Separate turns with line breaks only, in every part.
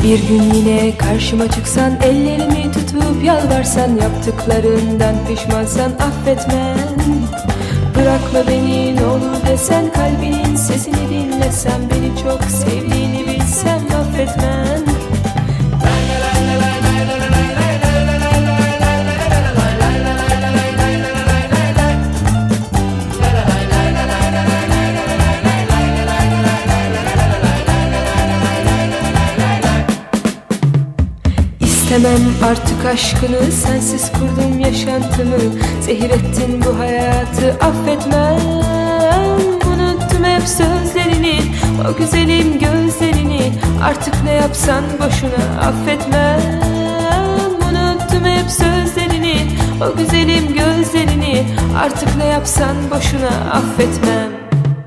Bir gün yine karşıma çıksan, ellerimi tutup yalvarsan, yaptıklarından pişmansan affetmem. Bırakma beni ne olur desen, kalbinin sesini dinlesem, beni çok sevdiğini bilsem affetmem. İstemem artık aşkını, sensiz kurdum yaşantımı, zehir ettin bu hayatı affetmem. Unuttum hep sözlerini, o güzelim gözlerini, artık ne yapsan boşuna affetmem. Unuttum hep sözlerini, o güzelim gözlerini, artık ne yapsan boşuna affetmem.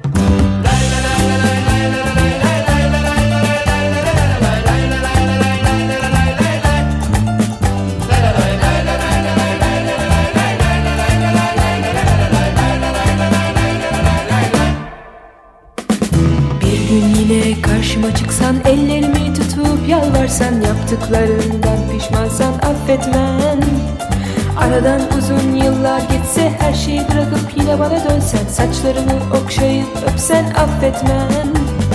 Bir gün yine karşıma çıksan, ellerimi tutup yalvarsan, yaptıklarından pişmansan affetmem. Aradan uzun yıllar geçse, her şeyi bırakıp yine bana dönsen, saçlarımı okşayıp öpsen affetmem.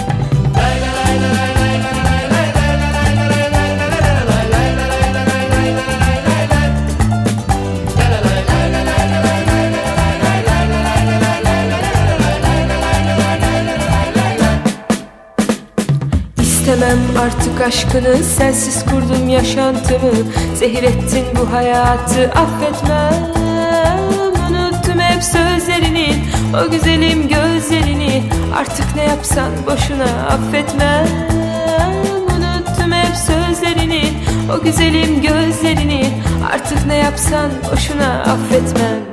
İstemem artık aşkını, sensiz kurdum yaşantımı, zehir ettin bu hayatı affetmem. Unuttum hep sözlerini, o güzelim gözlerini, artık ne yapsan boşuna affetmem. Unuttum hep sözlerini, o güzelim gözlerini, artık ne yapsan boşuna affetmem.